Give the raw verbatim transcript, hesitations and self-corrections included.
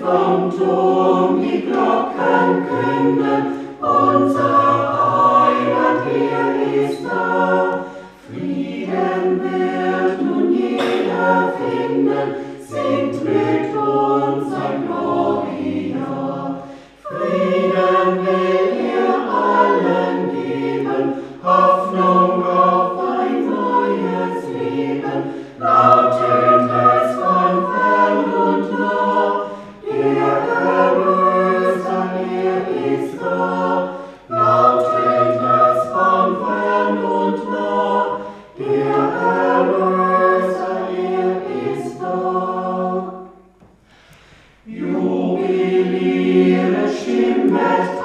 kommt, um die Glocken künden, unser Heiland, er ist da. Frieden wird nun jeder finden, singt mit uns ein Gloria. Frieden will er allen geben, Hoffnung auf ein neues Leben. Lautet es von fern und nah, der Erlöser, er ist da. Lautet es von fern und nah, der Erlöser, er ist da. Jubiliere, stimmet